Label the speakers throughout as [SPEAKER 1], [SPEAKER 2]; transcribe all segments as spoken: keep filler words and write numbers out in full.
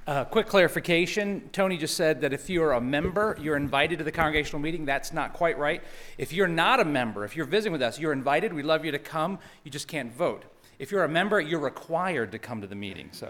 [SPEAKER 1] Uh, quick clarification, Tony just said that if you're a member, you're invited to the congregational meeting. That's not quite right. If you're not a member, if you're visiting with us, you're invited. We'd love you to come. You just can't vote. If you're a member, you're required to come to the meeting. So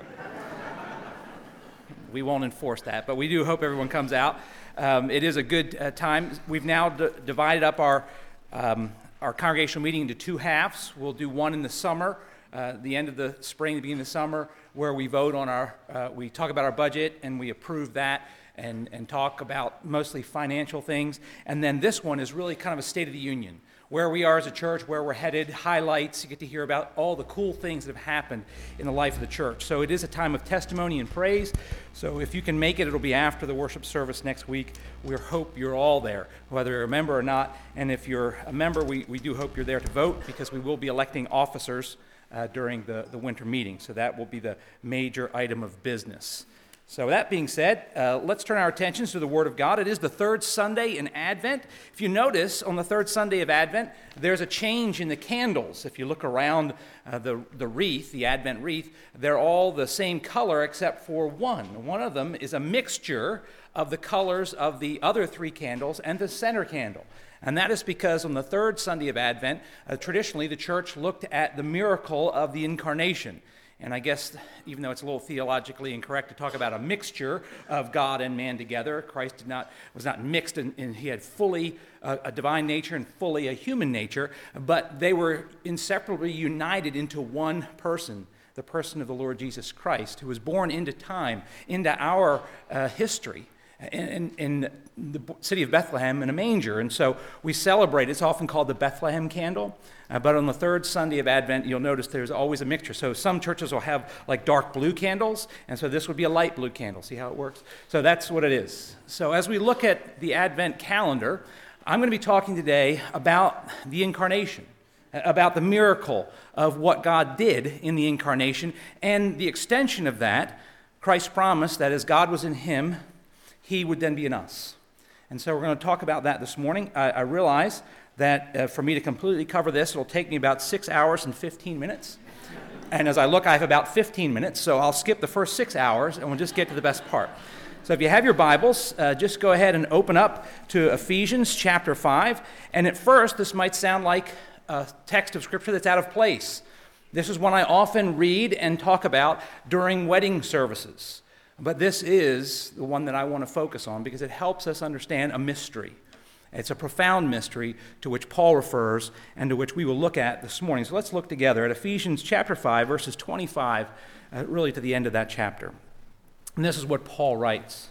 [SPEAKER 1] we won't enforce that, but we do hope everyone comes out. Um, it is a good uh, time. We've now d- divided up our um, our congregational meeting into two halves. We'll do one in the summer, uh, the end of the spring, the beginning of the summer, where we vote on our, uh, we talk about our budget and we approve that and, and talk about mostly financial things. And then this one is really kind of a State of the Union, where we are as a church, where we're headed, highlights. You get to hear about all the cool things that have happened in the life of the church. So it is a time of testimony and praise. So if you can make it, it'll be after the worship service next week. We hope you're all there, whether you're a member or not. And if you're a member, we, we do hope you're there to vote, because we will be electing officers uh, during the, the winter meeting. So that will be the major item of business. So that being said, uh, let's turn our attentions to the Word of God. It is the third Sunday in Advent. If you notice, on the third Sunday of Advent, there's a change in the candles. If you look around uh, the, the wreath, the Advent wreath, they're all the same color except for one. One of them is a mixture of the colors of the other three candles and the center candle. And that is because on the third Sunday of Advent, uh, traditionally the church looked at the miracle of the Incarnation. And I guess, even though it's a little theologically incorrect to talk about a mixture of God and man together, Christ did not was not mixed, and, and he had fully uh, a divine nature and fully a human nature, but they were inseparably united into one person, the person of the Lord Jesus Christ, who was born into time, into our uh, history, in, in the city of Bethlehem in a manger. And so we celebrate. It's often called the Bethlehem candle. Uh, but on the third Sunday of Advent, you'll notice there's always a mixture. So some churches will have like dark blue candles, and so this would be a light blue candle. See how it works? So that's what it is. So as we look at the Advent calendar, I'm going to be talking today about the Incarnation, about the miracle of what God did in the Incarnation, and the extension of that. Christ promised that as God was in him, he would then be in us. And so we're going to talk about that this morning. I, I realize that uh, for me to completely cover this, it'll take me about six hours and fifteen minutes. And as I look, I have about fifteen minutes, so I'll skip the first six hours, and we'll just get to the best part. So if you have your Bibles, uh, just go ahead and open up to Ephesians chapter five. And at first, this might sound like a text of Scripture that's out of place. This is one I often read and talk about during wedding services. But this is the one that I want to focus on because it helps us understand a mystery. It's a profound mystery to which Paul refers and to which we will look at this morning. So let's look together at Ephesians chapter five, verses twenty-five, uh, really to the end of that chapter. And this is what Paul writes.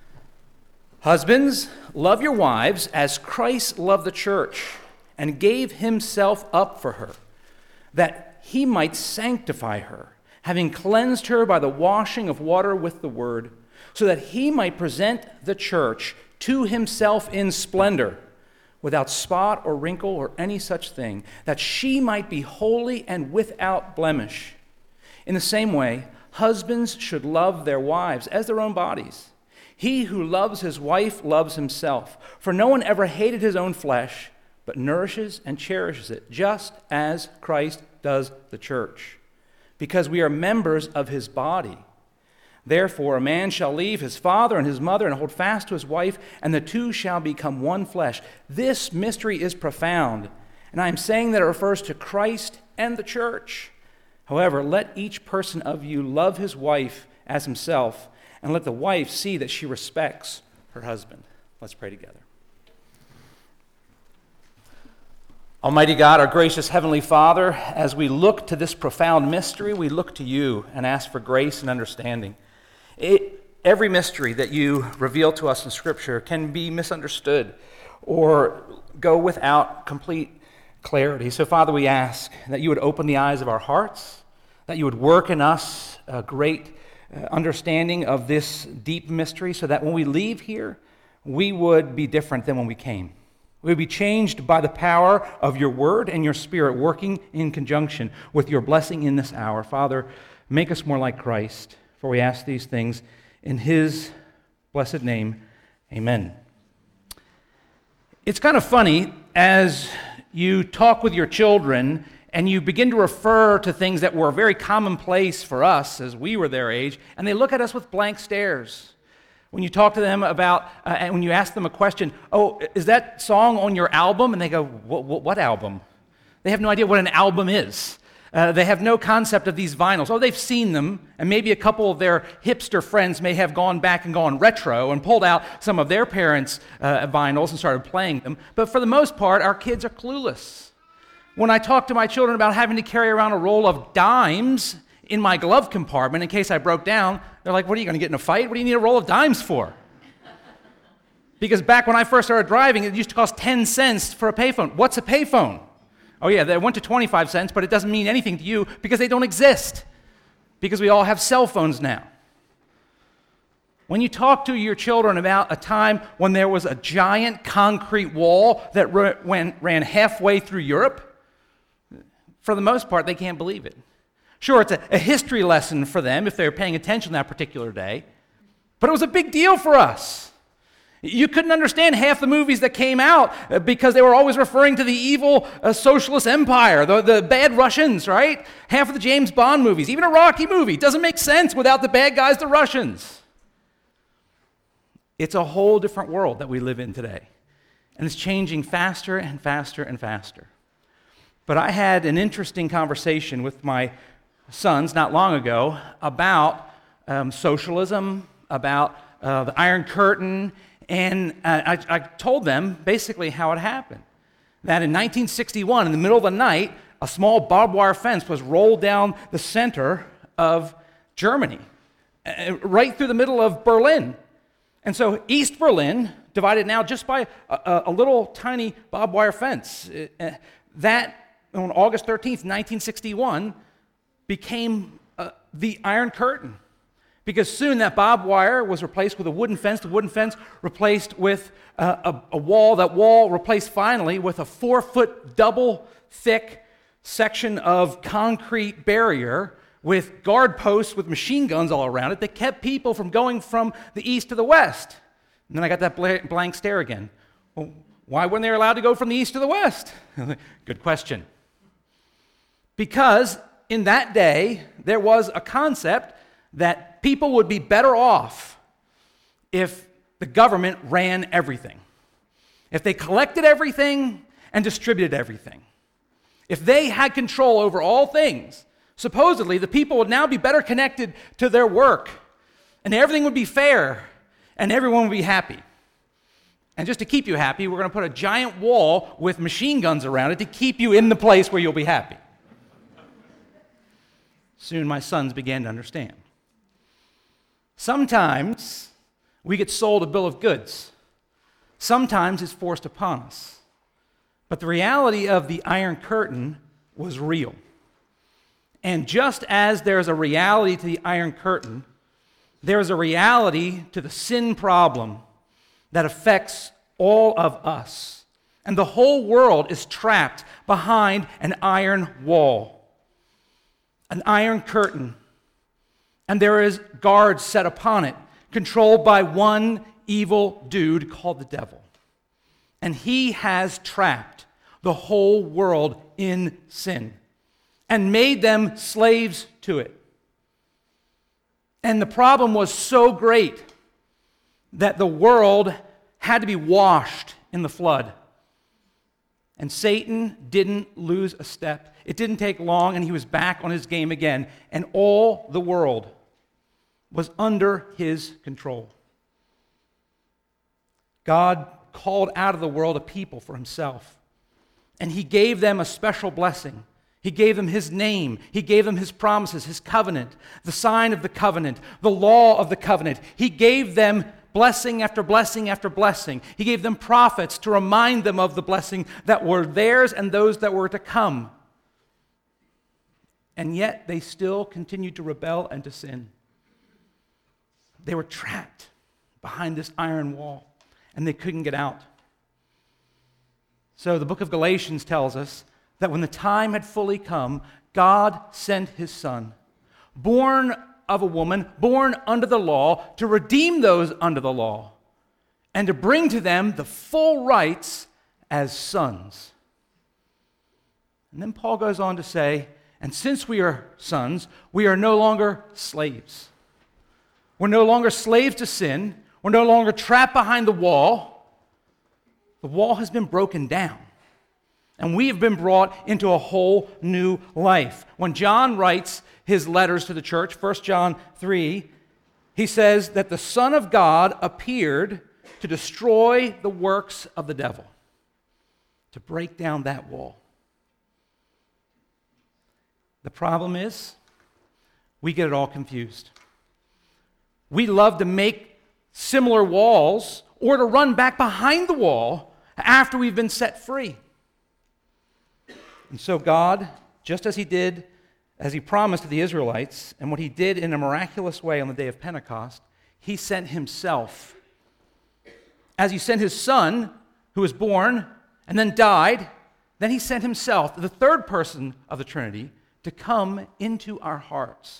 [SPEAKER 1] Husbands, love your wives as Christ loved the church and gave himself up for her, that he might sanctify her, having cleansed her by the washing of water with the word, so that he might present the church to himself in splendor, without spot or wrinkle or any such thing, that she might be holy and without blemish. In the same way, husbands should love their wives as their own bodies. He who loves his wife loves himself, for no one ever hated his own flesh, but nourishes and cherishes it, just as Christ does the church, because we are members of his body. Therefore, a man shall leave his father and his mother and hold fast to his wife, and the two shall become one flesh. This mystery is profound, and I am saying that it refers to Christ and the church. However, let each person of you love his wife as himself, and let the wife see that she respects her husband. Let's pray together. Almighty God, our gracious Heavenly Father, as we look to this profound mystery, we look to you and ask for grace and understanding. It, every mystery that you reveal to us in Scripture can be misunderstood or go without complete clarity. So, Father, we ask that you would open the eyes of our hearts, that you would work in us a great uh, understanding of this deep mystery, so that when we leave here, we would be different than when we came. We would be changed by the power of your word and your Spirit working in conjunction with your blessing in this hour. Father, make us more like Christ, for we ask these things in his blessed name. Amen. It's kind of funny as you talk with your children and you begin to refer to things that were very commonplace for us as we were their age, and they look at us with blank stares. When you talk to them about, uh, and when you ask them a question, oh, is that song on your album? And they go, what, what, what album? They have no idea what an album is. Uh, they have no concept of these vinyls. Oh, they've seen them, and maybe a couple of their hipster friends may have gone back and gone retro and pulled out some of their parents' uh, vinyls and started playing them. But for the most part, our kids are clueless. When I talk to my children about having to carry around a roll of dimes in my glove compartment in case I broke down, they're like, what are you going to get in a fight? What do you need a roll of dimes for? Because back when I first started driving, it used to cost ten cents for a payphone. What's a payphone? Oh yeah, they went to twenty-five cents, but it doesn't mean anything to you because they don't exist. Because we all have cell phones now. When you talk to your children about a time when there was a giant concrete wall that went, ran halfway through Europe, for the most part, they can't believe it. Sure, it's a, a history lesson for them if they're paying attention that particular day, but it was a big deal for us. You couldn't understand half the movies that came out because they were always referring to the evil uh, socialist empire, the, the bad Russians, right? Half of the James Bond movies, even a Rocky movie, doesn't make sense without the bad guys, the Russians. It's a whole different world that we live in today, and it's changing faster and faster and faster. But I had an interesting conversation with my sons not long ago about um, socialism, about uh, the Iron Curtain, and uh, I, I told them basically how it happened. That in nineteen sixty-one, in the middle of the night, a small barbed wire fence was rolled down the center of Germany, uh, right through the middle of Berlin. And so East Berlin, divided now just by a, a little tiny barbed wire fence, uh, that on August thirteenth, nineteen sixty-one, became uh, the Iron Curtain. Because soon that barbed wire was replaced with a wooden fence, the wooden fence replaced with uh, a, a wall, that wall replaced finally with a four-foot double-thick section of concrete barrier with guard posts with machine guns all around it that kept people from going from the east to the west. And then I got that blank stare again. Well, why weren't they allowed to go from the east to the west? Good question. Because in that day, there was a concept that people would be better off if the government ran everything, if they collected everything and distributed everything. If they had control over all things, supposedly the people would now be better connected to their work, and everything would be fair, and everyone would be happy. And just to keep you happy, we're going to put a giant wall with machine guns around it to keep you in the place where you'll be happy. Soon my sons began to understand. Sometimes we get sold a bill of goods. Sometimes it's forced upon us. But the reality of the Iron Curtain was real. And just as there's a reality to the Iron Curtain, there's a reality to the sin problem that affects all of us. And the whole world is trapped behind an iron wall, an iron curtain. And there is guards set upon it, controlled by one evil dude called the devil. And he has trapped the whole world in sin and made them slaves to it. And the problem was so great that the world had to be washed in the flood. And Satan didn't lose a step. It didn't take long, and he was back on his game again. And all the world was under his control. God called out of the world a people for himself, and he gave them a special blessing. He gave them his name. He gave them his promises, his covenant, the sign of the covenant, the law of the covenant. He gave them blessing after blessing after blessing. He gave them prophets to remind them of the blessing that were theirs and those that were to come. And yet they still continued to rebel and to sin. They were trapped behind this iron wall, and they couldn't get out. So the book of Galatians tells us that when the time had fully come, God sent his Son, born of a woman, born under the law, to redeem those under the law, and to bring to them the full rights as sons. And then Paul goes on to say, and since we are sons, we are no longer slaves. We're no longer slaves to sin. We're no longer trapped behind the wall. The wall has been broken down. And we have been brought into a whole new life. When John writes his letters to the church, First John three, he says that the Son of God appeared to destroy the works of the devil, to break down that wall. The problem is, we get it all confused. We love to make similar walls or to run back behind the wall after we've been set free. And so God, just as he did, as he promised to the Israelites, and what he did in a miraculous way on the day of Pentecost, he sent himself. As he sent his Son, who was born and then died, then he sent himself, the third person of the Trinity, to come into our hearts.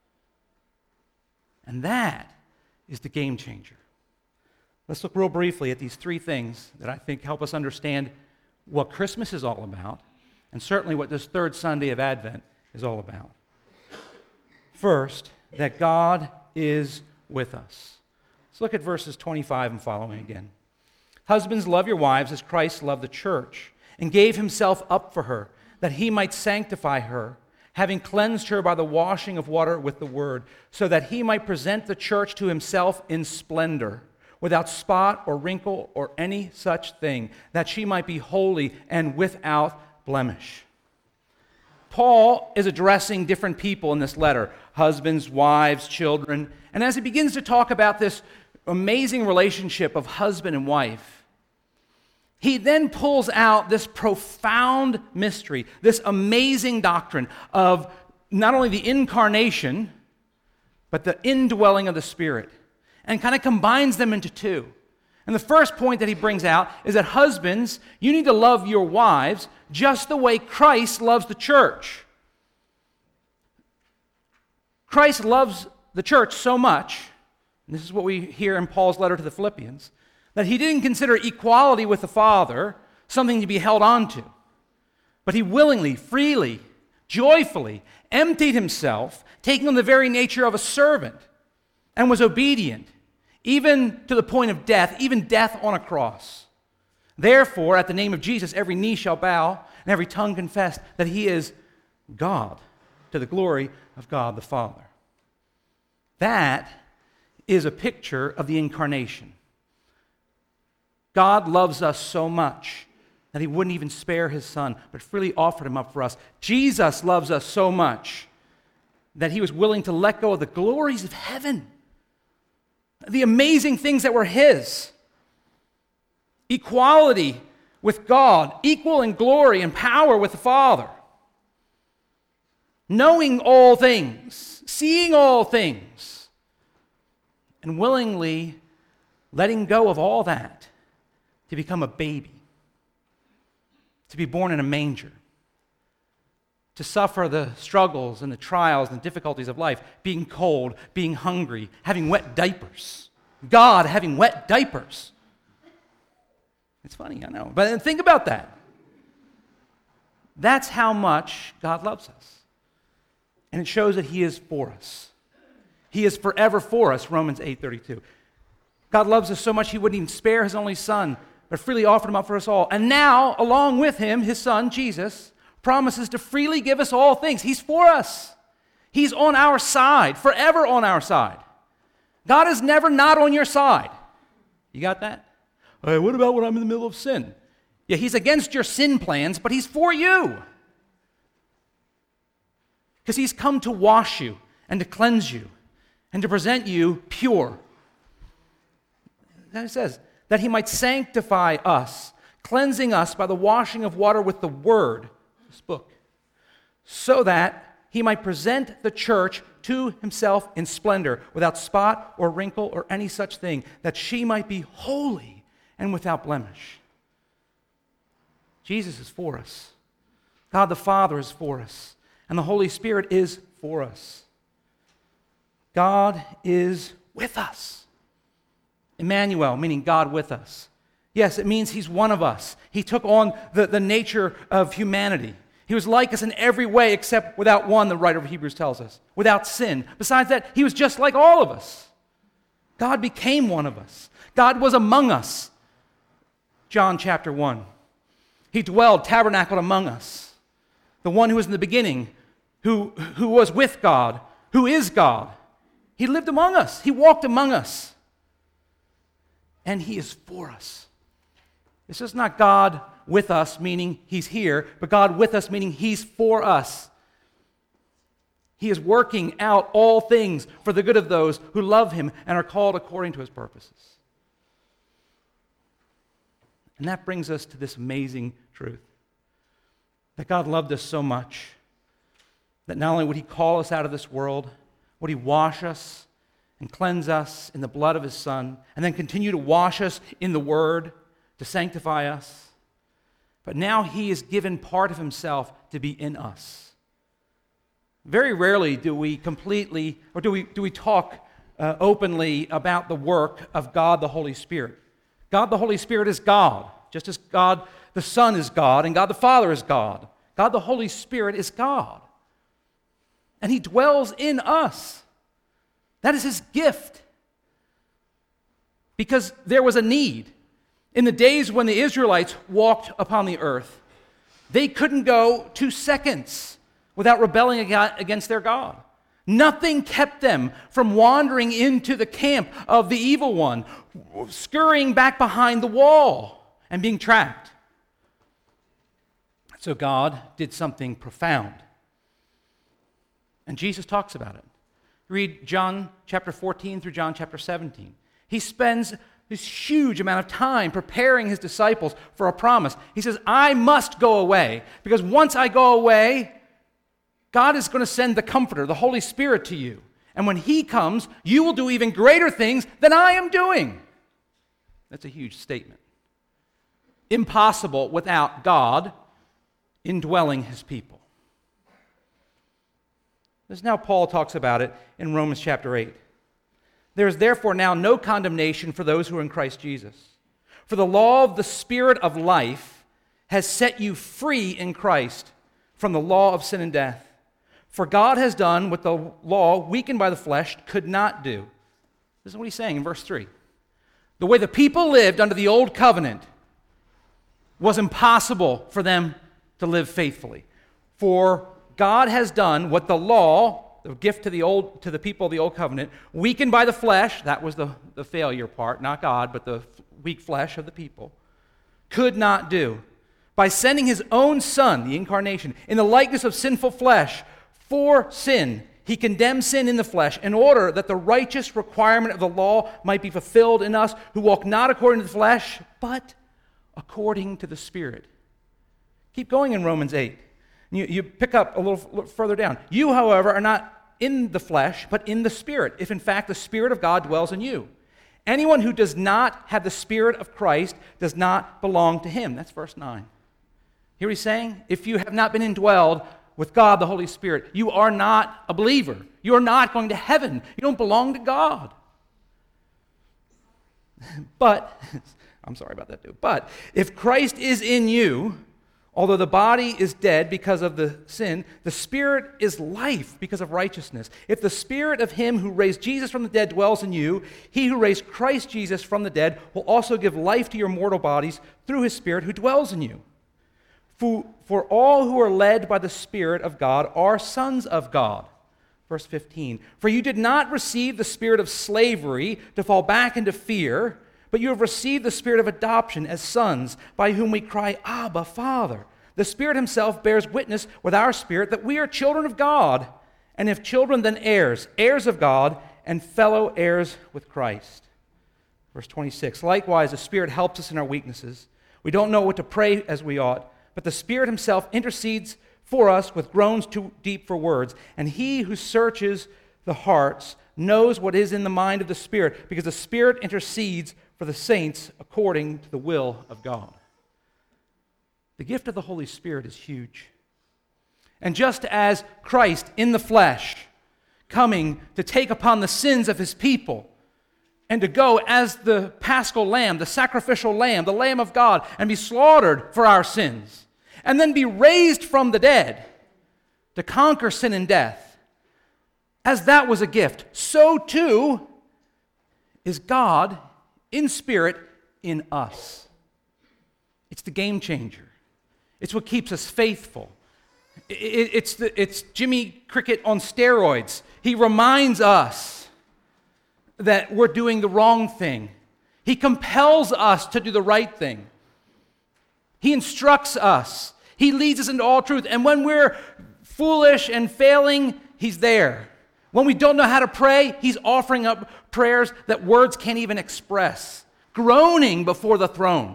[SPEAKER 1] And that is the game changer. Let's look real briefly at these three things that I think help us understand what Christmas is all about, and certainly what this third Sunday of Advent is all about. First, that God is with us. Let's look at verses twenty-five and following again. Husbands, love your wives as Christ loved the church and gave himself up for her, that he might sanctify her, having cleansed her by the washing of water with the word, so that he might present the church to himself in splendor, without spot or wrinkle or any such thing, that she might be holy and without blemish. Paul is addressing different people in this letter, husbands, wives, children, and as he begins to talk about this amazing relationship of husband and wife, he then pulls out this profound mystery, this amazing doctrine of not only the incarnation, but the indwelling of the Spirit, and kind of combines them into two. And the first point that he brings out is that husbands, you need to love your wives just the way Christ loves the church. Christ loves the church so much, and this is what we hear in Paul's letter to the Philippians, that he didn't consider equality with the Father something to be held on to, but he willingly, freely, joyfully emptied himself, taking on the very nature of a servant, and was obedient, even to the point of death, even death on a cross. Therefore, at the name of Jesus, every knee shall bow and every tongue confess that he is God, to the glory of God the Father. That is a picture of the incarnation. God loves us so much that he wouldn't even spare his Son, but freely offered him up for us. Jesus loves us so much that he was willing to let go of the glories of heaven, the amazing things that were his. Equality with God, equal in glory and power with the Father. Knowing all things, seeing all things, and willingly letting go of all that to become a baby, to be born in a manger, to suffer the struggles and the trials and the difficulties of life, being cold, being hungry, having wet diapers. God having wet diapers. It's funny, I know. But think about that. That's how much God loves us. And it shows that he is for us. He is forever for us, Romans eight thirty-two. God loves us so much he wouldn't even spare his only Son, but freely offered him up for us all. And now, along with him, his Son, Jesus, promises to freely give us all things. He's for us. He's on our side, forever on our side. God is never not on your side. You got that? Hey, what about when I'm in the middle of sin? Yeah, he's against your sin plans, but he's for you. Because he's come to wash you and to cleanse you and to present you pure. That it says, that he might sanctify us, cleansing us by the washing of water with the word, this book, so that he might present the church to himself in splendor, without spot or wrinkle or any such thing, that she might be holy and without blemish. Jesus is for us. God the Father is for us. And the Holy Spirit is for us. God is with us. Emmanuel, meaning God with us. Yes, it means he's one of us. He took on the, the nature of humanity. He was like us in every way except without one, the writer of Hebrews tells us, without sin. Besides that, he was just like all of us. God became one of us. God was among us. John chapter one. He dwelled, tabernacled among us. The one who was in the beginning, who, who was with God, who is God. He lived among us. He walked among us. And he is for us. This is not God with us, meaning he's here, but God with us, meaning he's for us. He is working out all things for the good of those who love him and are called according to his purposes. And that brings us to this amazing truth, that God loved us so much that not only would he call us out of this world, would he wash us and cleanse us in the blood of his Son, and then continue to wash us in the Word to sanctify us, but now he has given part of himself to be in us. Very rarely do we completely, or do we, do we talk uh, openly about the work of God the Holy Spirit. God the Holy Spirit is God, just as God the Son is God, and God the Father is God. God the Holy Spirit is God. And he dwells in us. That is his gift. Because there was a need. In the days when the Israelites walked upon the earth, they couldn't go two seconds without rebelling against their God. Nothing kept them from wandering into the camp of the evil one, scurrying back behind the wall and being trapped. So God did something profound. And Jesus talks about it. Read John chapter fourteen through John chapter seventeen. He spends this huge amount of time preparing his disciples for a promise. He says, I must go away, because once I go away, God is going to send the Comforter, the Holy Spirit, to you. And when he comes, you will do even greater things than I am doing. That's a huge statement. Impossible without God indwelling his people. This is now Paul talks about it in Romans chapter eight. There is therefore now no condemnation for those who are in Christ Jesus. For the law of the Spirit of life has set you free in Christ from the law of sin and death. For God has done what the law, weakened by the flesh, could not do. This is what he's saying in verse three. The way the people lived under the old covenant was impossible for them to live faithfully. For God has done what the law, the gift to the old to the people of the old covenant, weakened by the flesh, that was the, the failure part, not God, but the weak flesh of the people, could not do. By sending his own Son, the incarnation, in the likeness of sinful flesh for sin, he condemned sin in the flesh in order that the righteous requirement of the law might be fulfilled in us who walk not according to the flesh, but according to the Spirit. Keep going in Romans eight. You, you pick up a little, little further down. You, however, are not in the flesh, but in the Spirit, if in fact the Spirit of God dwells in you. Anyone who does not have the Spirit of Christ does not belong to him. That's verse nine. Here he's saying, if you have not been indwelled with God, the Holy Spirit, you are not a believer. You are not going to heaven. You don't belong to God. But, I'm sorry about that too, but if Christ is in you, although the body is dead because of the sin, the Spirit is life because of righteousness. If the Spirit of him who raised Jesus from the dead dwells in you, he who raised Christ Jesus from the dead will also give life to your mortal bodies through his Spirit who dwells in you. For, for all who are led by the Spirit of God are sons of God. Verse fifteen, for you did not receive the spirit of slavery to fall back into fear, but you have received the Spirit of adoption as sons, by whom we cry, Abba, Father. The Spirit himself bears witness with our spirit that we are children of God, and if children, then heirs, heirs of God, and fellow heirs with Christ. Verse twenty-six, likewise, the Spirit helps us in our weaknesses. We don't know what to pray as we ought, but the Spirit himself intercedes for us with groans too deep for words. And he who searches the hearts knows what is in the mind of the Spirit, because the Spirit intercedes for the saints according to the will of God. The gift of the Holy Spirit is huge. And just as Christ in the flesh, coming to take upon the sins of his people, and to go as the paschal lamb, the sacrificial lamb, the Lamb of God, and be slaughtered for our sins. and then be raised from the dead to conquer sin and death, as that was a gift, so too is God in spirit in us. It's the game changer. It's what keeps us faithful. It's, the, it's Jimmy Cricket on steroids. He reminds us that we're doing the wrong thing. He compels us to do the right thing. He instructs us. He leads us into all truth. And when we're foolish and failing, He's there. When we don't know how to pray, He's offering up prayers that words can't even express, groaning before the throne,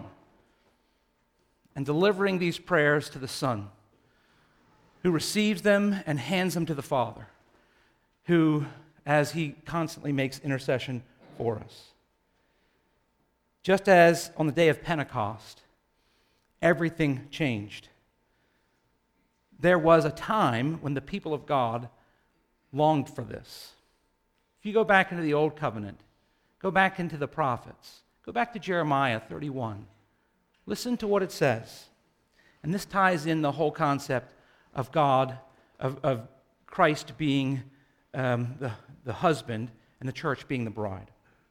[SPEAKER 1] and delivering these prayers to the Son, who receives them and hands them to the Father, who, as He constantly makes intercession for us. Just as on the day of Pentecost, everything changed. There was a time when the people of God longed for this. If you go back into the Old Covenant, go back into the prophets, go back to Jeremiah thirty-one, listen to what it says. And this ties in the whole concept of God, of, of Christ being um, the, the husband and the church being the bride.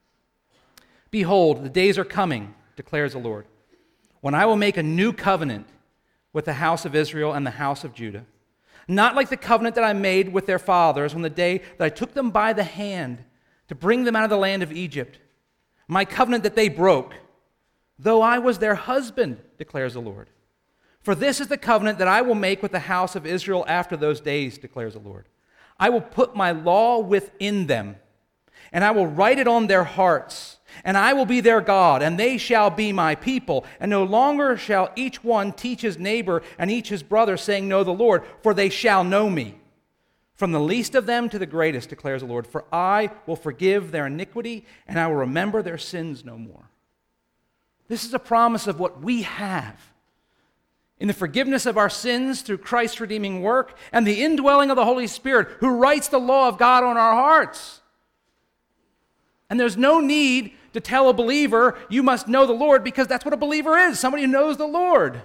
[SPEAKER 1] Behold, the days are coming, declares the Lord, when I will make a new covenant with the house of Israel and the house of Judah, not like the covenant that I made with their fathers on the day that I took them by the hand to bring them out of the land of Egypt, my covenant that they broke, though I was their husband, declares the Lord. For this is the covenant that I will make with the house of Israel after those days, declares the Lord. I will put my law within them, and I will write it on their hearts, and I will be their God, and they shall be my people. And no longer shall each one teach his neighbor and each his brother, saying, Know the Lord, for they shall know me. From the least of them to the greatest, declares the Lord. For I will forgive their iniquity, and I will remember their sins no more. This is a promise of what we have in the forgiveness of our sins through Christ's redeeming work and the indwelling of the Holy Spirit, who writes the law of God on our hearts. And there's no need to tell a believer, you must know the Lord, because that's what a believer is, somebody who knows the Lord.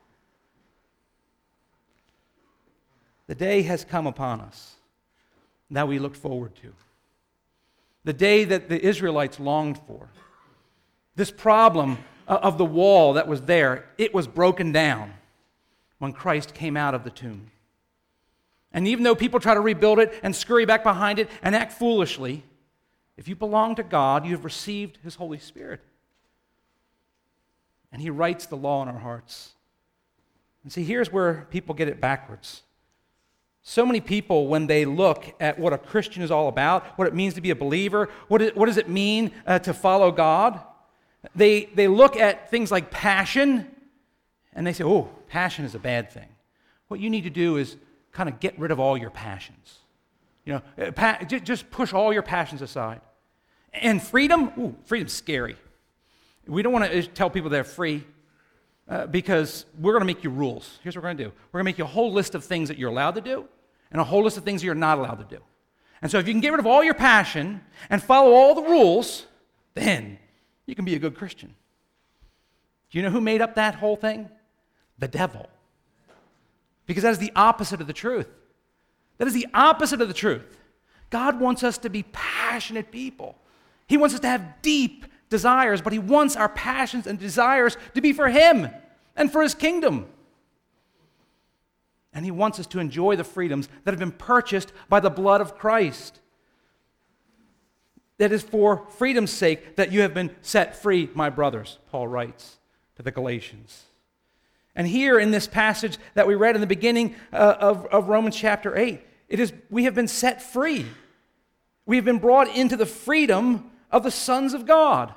[SPEAKER 1] The day has come upon us that we look forward to. The day that the Israelites longed for. This problem of the wall that was there, it was broken down when Christ came out of the tomb. And even though people try to rebuild it and scurry back behind it and act foolishly, if you belong to God, you have received His Holy Spirit. And He writes the law in our hearts. And see, here's where people get it backwards. So many people, when they look at what a Christian is all about, what it means to be a believer, what, it, what does it mean uh, to follow God, they, they look at things like passion, and they say, oh, passion is a bad thing. What you need to do is kind of get rid of all your passions. You know, pa- just push all your passions aside. And freedom, ooh, freedom's scary. We don't want to tell people they're free uh, because we're going to make you rules. Here's what we're going to do. We're going to make you a whole list of things that you're allowed to do and a whole list of things that you're not allowed to do. And so if you can get rid of all your passion and follow all the rules, then you can be a good Christian. Do you know who made up that whole thing? The devil. Because that is the opposite of the truth. That is the opposite of the truth. God wants us to be passionate people. He wants us to have deep desires, but He wants our passions and desires to be for Him and for His kingdom. And He wants us to enjoy the freedoms that have been purchased by the blood of Christ. That is for freedom's sake that you have been set free, my brothers, Paul writes to the Galatians. And here in this passage that we read in the beginning uh, of, of Romans chapter eight, it is we have been set free. We have been brought into the freedom of the sons of God.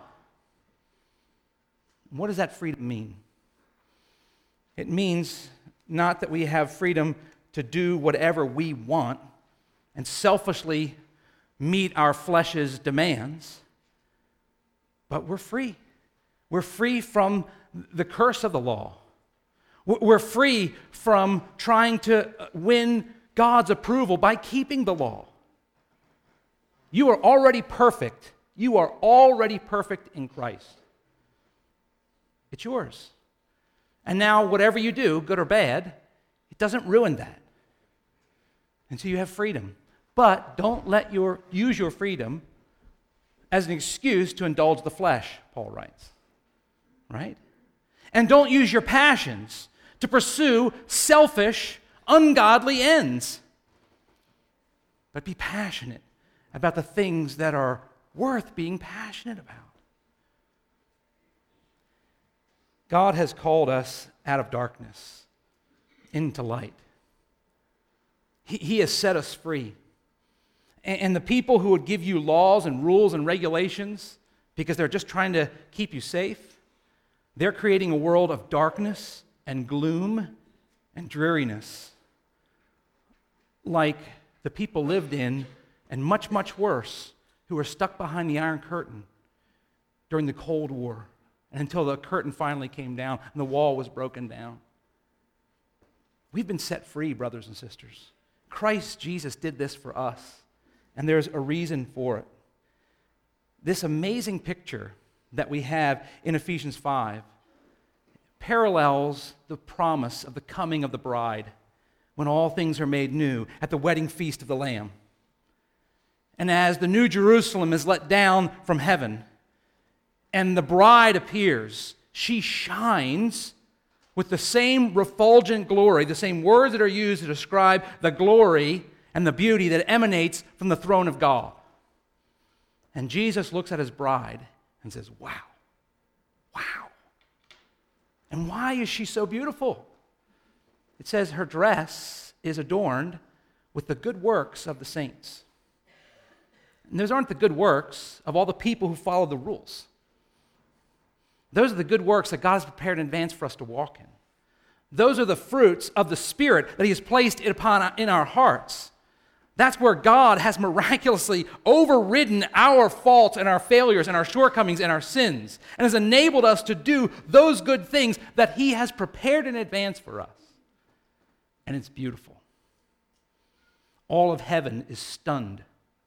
[SPEAKER 1] What does that freedom mean? It means not that we have freedom to do whatever we want and selfishly meet our flesh's demands, but we're free. We're free from the curse of the law. We're free from trying to win God's approval by keeping the law. You are already perfect. You are already perfect in Christ. It's yours. And now whatever you do, good or bad, it doesn't ruin that. And so you have freedom. But don't let your use your freedom as an excuse to indulge the flesh, Paul writes. Right? And don't use your passions to pursue selfish, ungodly ends. But be passionate about the things that are worth being passionate about. God has called us out of darkness into light. He, he has set us free. And, and the people who would give you laws and rules and regulations because they're just trying to keep you safe, they're creating a world of darkness and gloom and dreariness like the people lived in, and much, much worse, who were stuck behind the Iron Curtain during the Cold War, and until the curtain finally came down and the wall was broken down. We've been set free, brothers and sisters. Christ Jesus did this for us, and there's a reason for it. This amazing picture that we have in Ephesians five parallels the promise of the coming of the bride when all things are made new at the wedding feast of the Lamb. And as the new Jerusalem is let down from heaven and the bride appears, she shines with the same refulgent glory, the same words that are used to describe the glory and the beauty that emanates from the throne of God. And Jesus looks at his bride and says, wow, wow. And why is she so beautiful? It says her dress is adorned with the good works of the saints. And those aren't the good works of all the people who follow the rules. Those are the good works that God has prepared in advance for us to walk in. Those are the fruits of the Spirit that He has placed upon in our hearts. That's where God has miraculously overridden our faults and our failures and our shortcomings and our sins and has enabled us to do those good things that He has prepared in advance for us. And it's beautiful. All of heaven is stunned.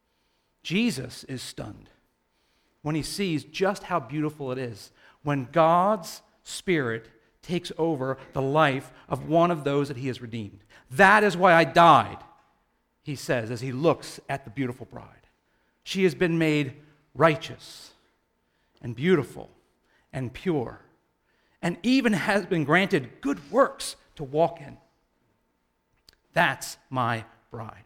[SPEAKER 1] Jesus is stunned when He sees just how beautiful it is when God's Spirit takes over the life of one of those that He has redeemed. That is why I died, He says, as He looks at the beautiful bride. She has been made righteous and beautiful and pure, and even has been granted good works to walk in. That's my bride.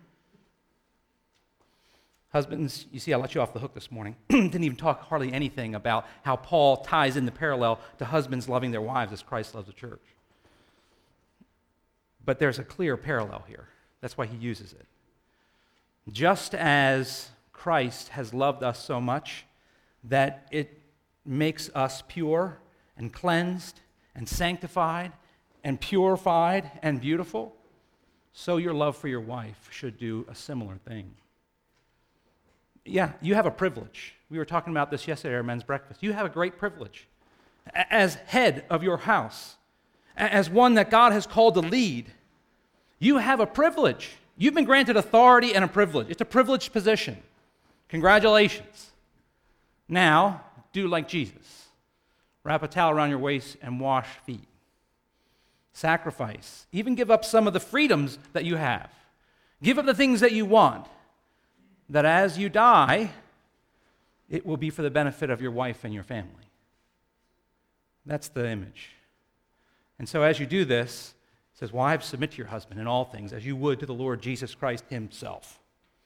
[SPEAKER 1] Husbands, you see, I let you off the hook this morning. Didn't even talk hardly anything about how Paul ties in the parallel to husbands loving their wives as Christ loves the church. But there's a clear parallel here. That's why he uses it. Just as Christ has loved us so much that it makes us pure and cleansed and sanctified and purified and beautiful, so your love for your wife should do a similar thing. Yeah, you have a privilege. We were talking about this yesterday at our men's breakfast. You have a great privilege as head of your house, as one that God has called to lead. You have a privilege. You've been granted authority and a privilege. It's a privileged position. Congratulations. Now, do like Jesus. Wrap a towel around your waist and wash feet. Sacrifice. Even give up some of the freedoms that you have. Give up the things that you want, that as you die, it will be for the benefit of your wife and your family. That's the image. And so as you do this, it says, wives, submit to your husband in all things, as you would to the Lord Jesus Christ himself.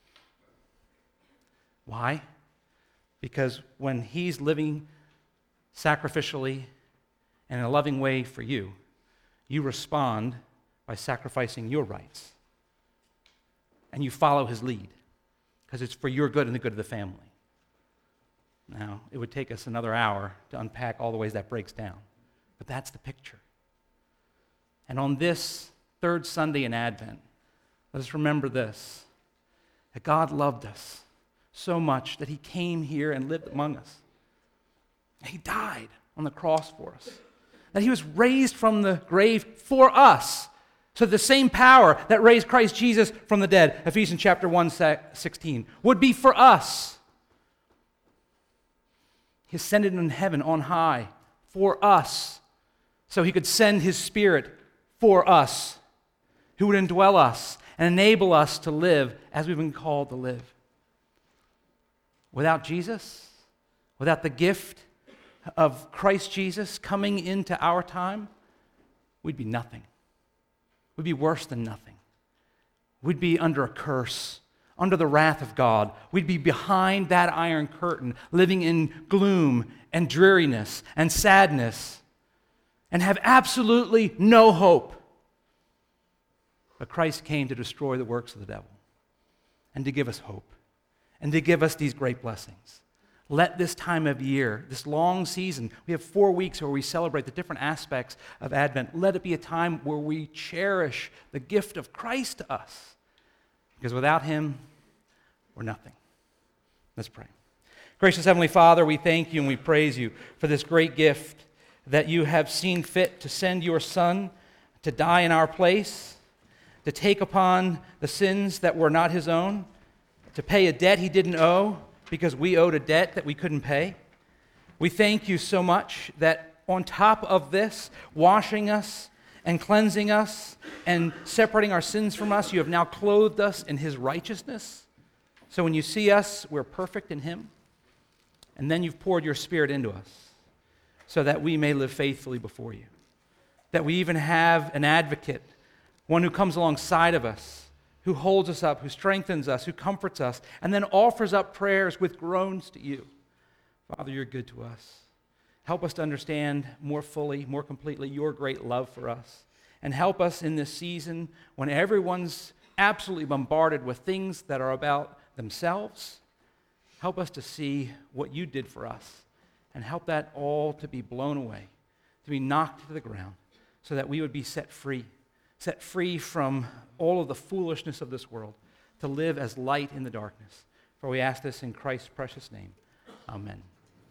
[SPEAKER 1] Why? Because when he's living sacrificially and in a loving way for you, you respond by sacrificing your rights. And you follow his lead, because it's for your good and the good of the family. Now, it would take us another hour to unpack all the ways that breaks down, but that's the picture. And on this third Sunday in Advent, let us remember this, that God loved us so much that he came here and lived among us. He died on the cross for us. That he was raised from the grave for us. So the same power that raised Christ Jesus from the dead, Ephesians chapter one, sixteen, would be for us. He ascended in heaven on high for us, so he could send his Spirit for us, who would indwell us and enable us to live as we've been called to live. Without Jesus, without the gift of Christ Jesus coming into our time, we'd be nothing. We'd be worse than nothing. We'd be under a curse, under the wrath of God. We'd be behind that iron curtain, living in gloom and dreariness and sadness, and have absolutely no hope. But Christ came to destroy the works of the devil and to give us hope and to give us these great blessings. Let this time of year, this long season, we have four weeks where we celebrate the different aspects of Advent. Let it be a time where we cherish the gift of Christ to us. Because without him, we're nothing. Let's pray. Gracious Heavenly Father, we thank you and we praise you for this great gift that you have seen fit to send your Son to die in our place, to take upon the sins that were not his own, to pay a debt he didn't owe, because we owed a debt that we couldn't pay. We thank you so much that on top of this, washing us and cleansing us and separating our sins from us, you have now clothed us in his righteousness. So when you see us, we're perfect in him. And then you've poured your Spirit into us so that we may live faithfully before you. That we even have an advocate, one who comes alongside of us, who holds us up, who strengthens us, who comforts us, and then offers up prayers with groans to you. Father, you're good to us. Help us to understand more fully, more completely your great love for us. And help us in this season when everyone's absolutely bombarded with things that are about themselves. Help us to see what you did for us and help that all to be blown away, to be knocked to the ground, so that we would be set free. Set free from all of the foolishness of this world, to live as light in the darkness. For we ask this in Christ's precious name. Amen.